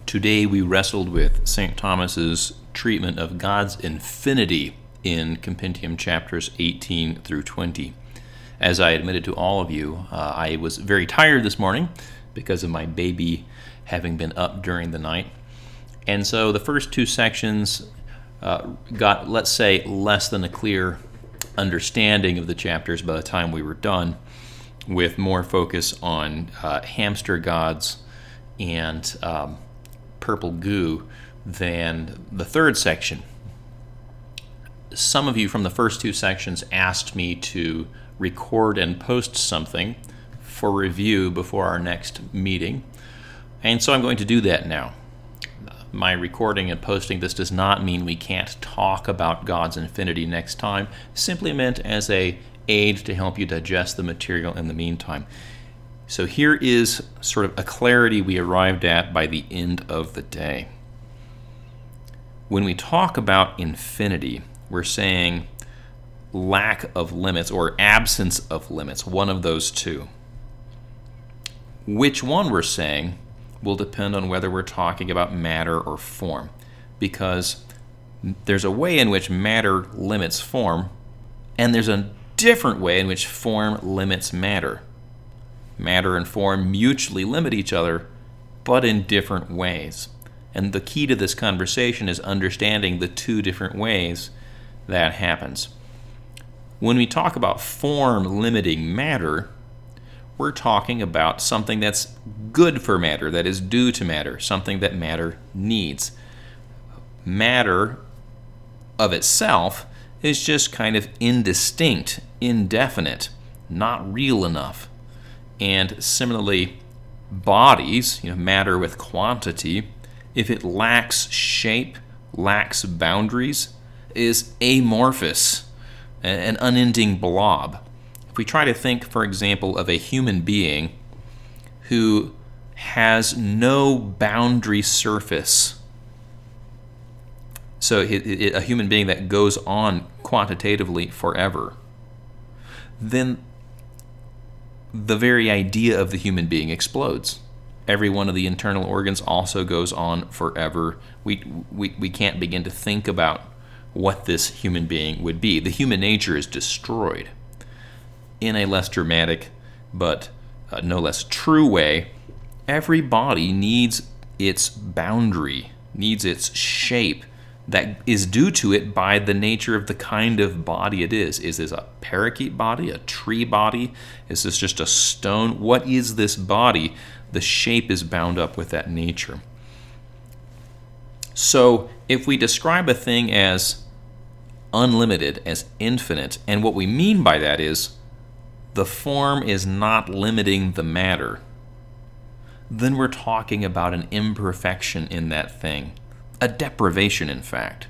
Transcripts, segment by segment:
Today we wrestled with St. Thomas's treatment of God's infinity in Compendium chapters 18 through 20. As I admitted to all of you, I was very tired this morning because of my baby having been up during the night. And so the first two sections got, let's say, less than a clear understanding of the chapters by the time we were done, with more focus on hamster gods and purple goo than the third section. Some of you from the first two sections asked me to record and post something for review before our next meeting, and so I'm going to do that now. My recording and posting this does not mean we can't talk about God's infinity next time, simply meant as an aid to help you digest the material in the meantime. So here is sort of a clarity we arrived at by the end of the day. When we talk about infinity, we're saying lack of limits or absence of limits, one of those two. Which one we're saying will depend on whether we're talking about matter or form, because there's a way in which matter limits form, and there's a different way in which form limits matter. Matter and form mutually limit each other, but in different ways. And the key to this conversation is understanding the two different ways that happens. When we talk about form limiting matter, we're talking about something that's good for matter, that is due to matter, something that matter needs. Matter of itself is just kind of indistinct, indefinite, not real enough. And similarly, bodies, matter with quantity, if it lacks shape, lacks boundaries, is amorphous, an unending blob. If we try to think, for example, of a human being who has no boundary surface, so a human being that goes on quantitatively forever, then the very idea of the human being explodes. Every one of the internal organs also goes on forever. We can't begin to think about what this human being would be. The human nature is destroyed. In a less dramatic but no less true way, every body needs its boundary, needs its shape that is due to it by the nature of the kind of body it is. Is this a parakeet body, a tree body? Is this just a stone? What is this body? The shape is bound up with that nature. So if we describe a thing as unlimited, as infinite, and what we mean by that is the form is not limiting the matter, then we're talking about an imperfection in that thing, a deprivation, in fact.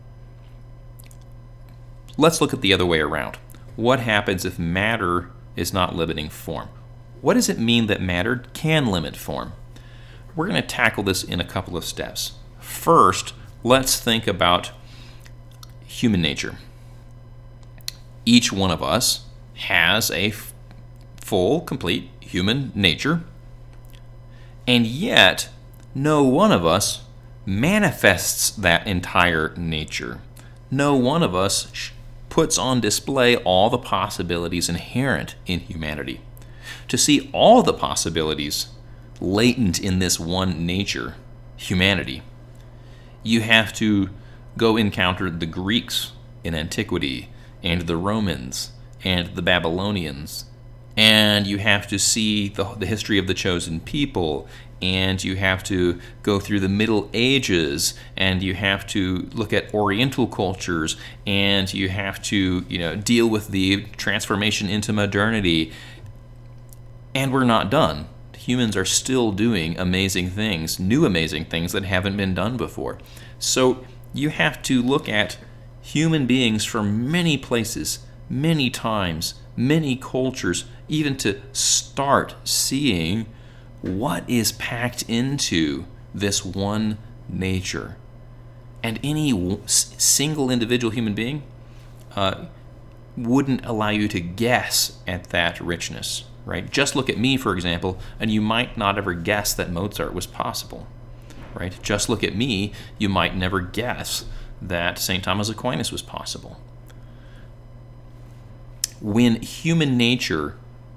Let's look at the other way around. What happens if matter is not limiting form? What does it mean that matter can limit form? We're going to tackle this in a couple of steps. First, let's think about human nature. Each one of us has a full, complete human nature, and yet no one of us manifests that entire nature. No one of us puts on display all the possibilities inherent in humanity. To see all the possibilities latent in this one nature, humanity, you have to go encounter the Greeks in antiquity, and the Romans, and the Babylonians, and you have to see the history of the chosen people, and you have to go through the Middle Ages, and you have to look at Oriental cultures, and you have to deal with the transformation into modernity. And we're not done. Humans are still doing amazing things, new amazing things that haven't been done before. So you have to look at human beings from many places, many times, many cultures, even to start seeing what is packed into this one nature. And any single individual human being wouldn't allow you to guess at that richness, right? Just look at me, for example, and you might not ever guess that Mozart was possible. right? Just look at me. You might never guess that St. Thomas Aquinas was possible. When human nature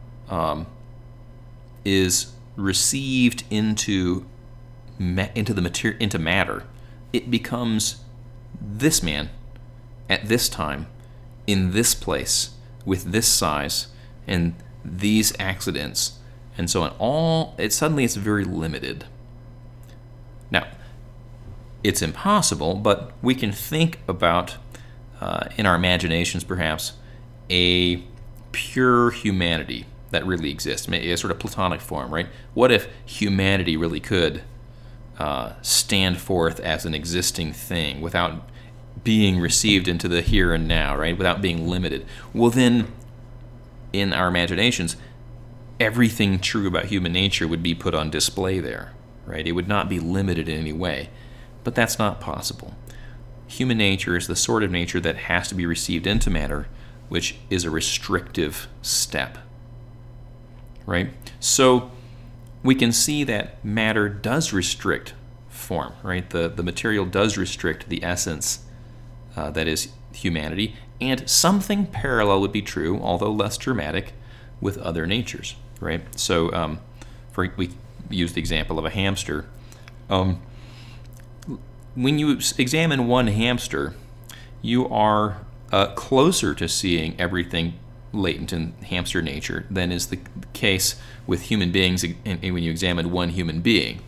is received into matter, it becomes this man at this time, in this place, with this size, and these accidents, and so on. Suddenly it's very limited. Now, it's impossible, but we can think about, in our imaginations perhaps, a pure humanity that really exists, maybe a sort of Platonic form, right? What if humanity really could stand forth as an existing thing without being received into the here and now, right? Without being limited. Well, then, in our imaginations, everything true about human nature would be put on display there, right? It would not be limited in any way. But that's not possible. Human nature is the sort of nature that has to be received into matter, which is a restrictive step, right? So we can see that matter does restrict form, right? The material does restrict the essence that is humanity, and something parallel would be true, although less dramatic, with other natures, right? So we use the example of a hamster. When you examine one hamster, you are closer to seeing everything latent in hamster nature than is the case with human beings when you examine one human being.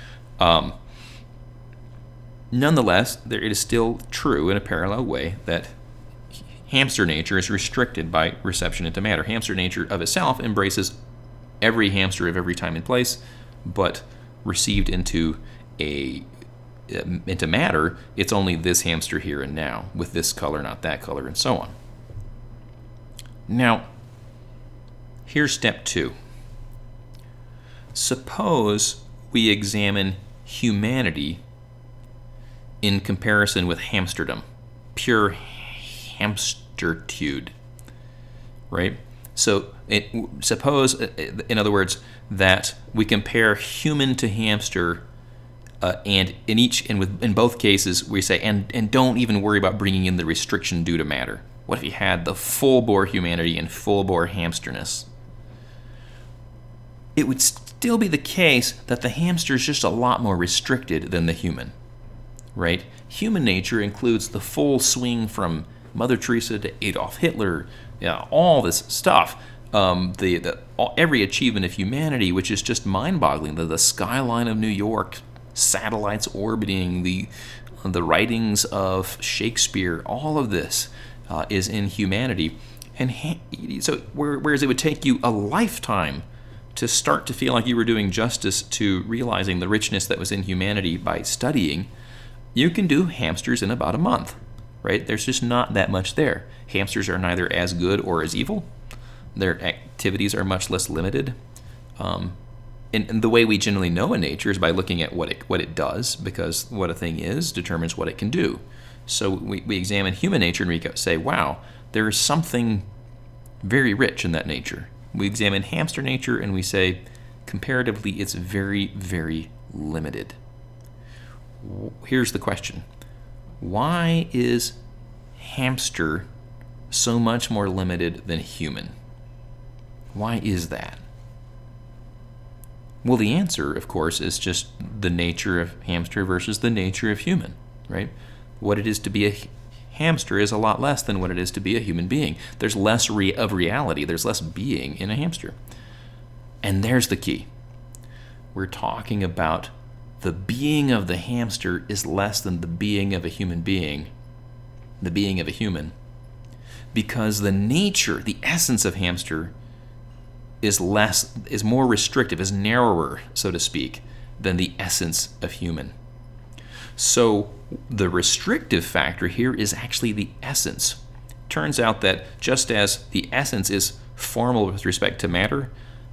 Nonetheless, it is still true in a parallel way that hamster nature is restricted by reception into matter. Hamster nature of itself embraces every hamster of every time and place, but received into matter, it's only this hamster here and now, with this color, not that color, and so on. Now, here's step 2. Suppose we examine humanity in comparison with hamsterdom, pure hamstertude, right? So suppose, in other words, that we compare human to hamster, and in both cases we say, and don't even worry about bringing in the restriction due to matter. What if you had the full-bore humanity and full-bore hamsterness? It would still be the case that the hamster is just a lot more restricted than the human, right? Human nature includes the full swing from Mother Teresa to Adolf Hitler, all this stuff. Every achievement of humanity, which is just mind-boggling. The skyline of New York, satellites orbiting, the writings of Shakespeare, all of this is in humanity. And so whereas it would take you a lifetime to start to feel like you were doing justice to realizing the richness that was in humanity by studying, you can do hamsters in about a month, right? There's just not that much there. Hamsters are neither as good or as evil. Their activities are much less limited. And the way we generally know in nature is by looking at what it does, because what a thing is determines what it can do. So we examine human nature and we say, wow, there is something very rich in that nature. We examine hamster nature and we say, comparatively, it's very, very limited. Here's the question. Why is hamster so much more limited than human? Why is that? Well, the answer, of course, is just the nature of hamster versus the nature of human, right? What it is to be a hamster is a lot less than what it is to be a human being. There's less of reality. There's less being in a hamster. And there's the key. We're talking about the being of the hamster is less than the being of a human being, the being of a human, because the nature, the essence of hamster is more restrictive, is narrower, so to speak, than the essence of human. So the restrictive factor here is actually the essence. Turns out that just as the essence is formal with respect to matter,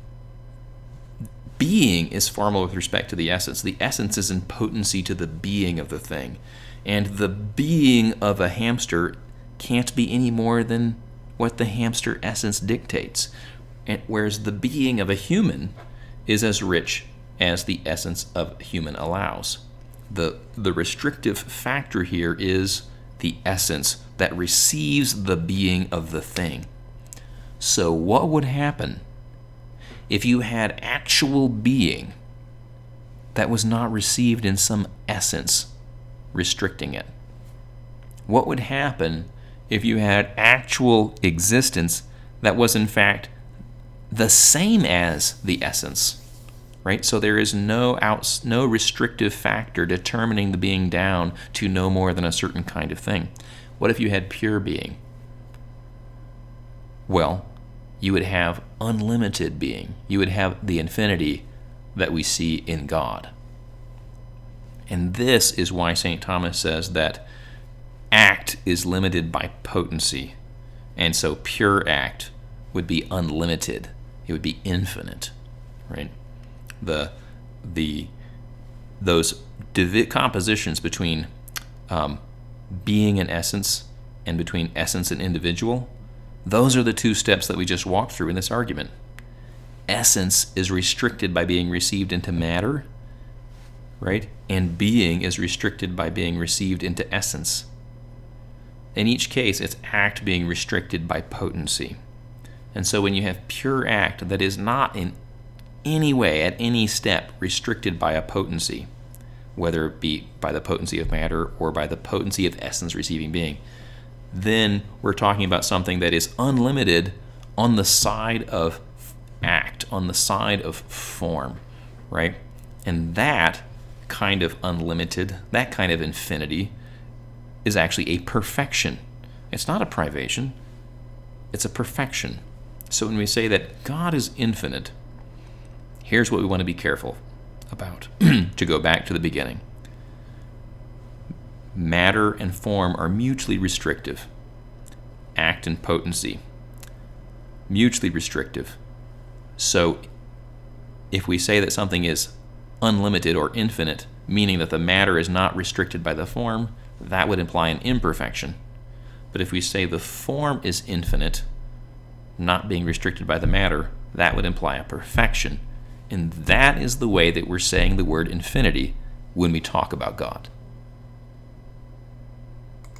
being is formal with respect to the essence. The essence is in potency to the being of the thing. And the being of a hamster can't be any more than what the hamster essence dictates. Whereas the being of a human is as rich as the essence of human allows. The restrictive factor here is the essence that receives the being of the thing. So what would happen if you had actual being that was not received in some essence restricting it? What would happen if you had actual existence that was in fact the same as the essence? Right? So there is no restrictive factor determining the being down to no more than a certain kind of thing. What if you had pure being? Well, you would have unlimited being. You would have the infinity that we see in God. And this is why St. Thomas says that act is limited by potency. And so pure act would be unlimited. It would be infinite, right? Those compositions between being and essence and between essence and individual, those are the two steps that we just walked through in this argument. Essence is restricted by being received into matter, right? And being is restricted by being received into essence. In each case, it's act being restricted by potency. And so when you have pure act that is not in any way, at any step, restricted by a potency, whether it be by the potency of matter or by the potency of essence receiving being, then we're talking about something that is unlimited on the side of act, on the side of form, right? And that kind of unlimited, that kind of infinity, is actually a perfection. It's not a privation, it's a perfection. So when we say that God is infinite, here's what we want to be careful about, to go back to the beginning. Matter and form are mutually restrictive. Act and potency, mutually restrictive. So if we say that something is unlimited or infinite, meaning that the matter is not restricted by the form, that would imply an imperfection. But if we say the form is infinite, not being restricted by the matter, that would imply a perfection. And that is the way that we're saying the word infinity when we talk about God.